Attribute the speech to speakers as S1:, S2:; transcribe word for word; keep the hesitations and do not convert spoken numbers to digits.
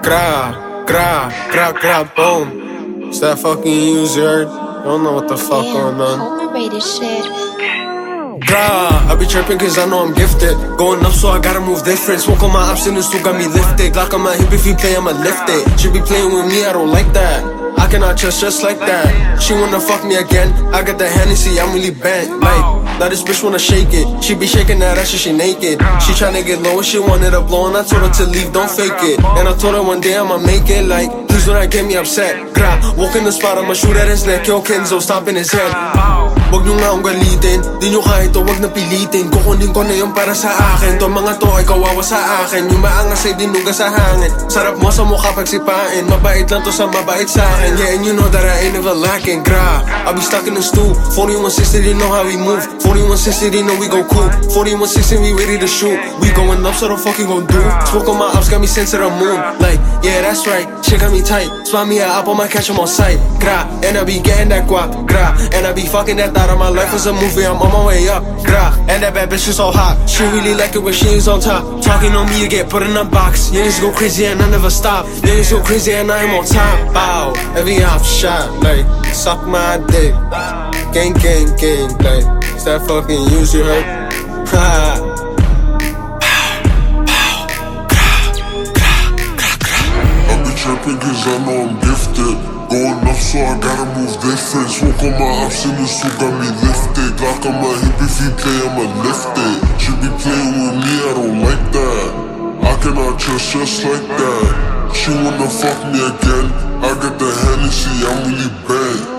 S1: Gra, gra, gra, gra, boom. It's that fucking user. Don't know what the fuck
S2: Damn,
S1: going on.
S2: overrated shit.
S1: Bruh, I be tripping cause I know I'm gifted. Going up so I gotta move different. Smoke on my option and still got me lifted. Glock on my hip, if you play I'ma lift it. She be playing with me, I don't like that. I cannot trust just like that. She wanna fuck me again. I got the Hennessy, I'm really bent. Like, now this bitch wanna shake it. She be shaking that ass, she naked. She tryna get low and she wanted a blow. And I told her to leave, don't fake it. And I told her one day I'ma make it. Like, please do not get me upset. Gra, walk in the spot, I'ma shoot at his neck. Yo, Kenzo, stop in his head. Wag nyo nga akong galitin. Di nyo kahit to, wag na pilitin. Kukunin ko na yung para sa akin. To mga to ay kawawa sa akin. Yung maangas ay dinuga sa hangin. Sarap mo sa mukha pag sipain. Mabait lang to sa mabait sa akin. Yeah, and you know that I ain't never lacking. Gra, I be stuck in the stool. Forty-one sixty, they know how we move. Forty-one sixty, they know we go cool. Forty-one sixty, we ready to shoot. We going up, so the fuck you gon' do? Smoke on my ops, got me sent to the moon. Like, yeah, that's right, shit got me tight. Spot me a up, I might catch him on sight. Gra, and I be getting that guap. Gra, and I be fucking that thought of my life was a movie, I'm on my way up. Gra, and that bad bitch is so hot. She really like it when she is on top. Talking on me, you get put in a box. Yeah, go crazy and I never stop. Yeah, go crazy and I'm on top. Bow, every op shot, like, suck my dick. Gang, gang, gang, like, it's that fucking use you heard? Ha.
S3: Tripping cause I know I'm gifted. Going up so I gotta move different. Smoke on my option and still got me lifted. Glock on my hip, if you play I'ma lift it. She be playing with me, I don't like that. I cannot trust just like that. She wanna fuck me again. I got the Hennessy, I'm really bad.